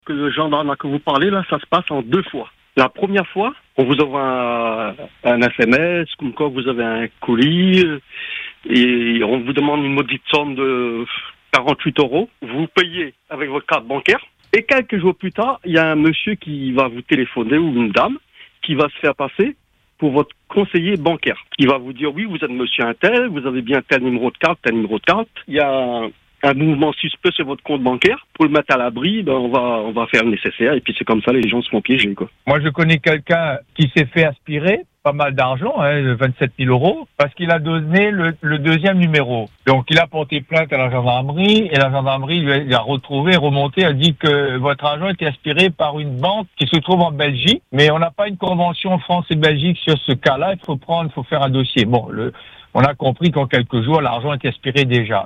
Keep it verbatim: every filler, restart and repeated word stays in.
Que le gendarme que vous parlez, là, ça se passe en deux fois. La première fois, on vous envoie un, un S M S, comme quoi vous avez un colis, et on vous demande une maudite somme de quarante-huit euros. Vous payez avec votre carte bancaire. Et quelques jours plus tard, il y a un monsieur qui va vous téléphoner, ou une dame, qui va se faire passer pour votre conseiller bancaire. Il va vous dire, oui, vous êtes monsieur un tel, vous avez bien tel numéro de carte, tel numéro de carte. Il y a un, un mouvement suspect sur votre compte bancaire. Pour le mettre à l'abri, ben, on va, on va faire le nécessaire. Et puis c'est comme ça, les gens se font piéger, quoi. Moi, je connais quelqu'un qui s'est fait aspirer pas mal d'argent, hein, vingt-sept mille euros, parce qu'il a donné le, le deuxième numéro. Donc, il a porté plainte à la gendarmerie, et la gendarmerie lui a, lui a retrouvé, remonté, a dit que votre argent était aspiré par une banque qui se trouve en Belgique, mais on n'a pas une convention France et Belgique sur ce cas-là, il faut prendre, il faut faire un dossier. Bon, le, on a compris qu'en quelques jours, l'argent était aspiré déjà.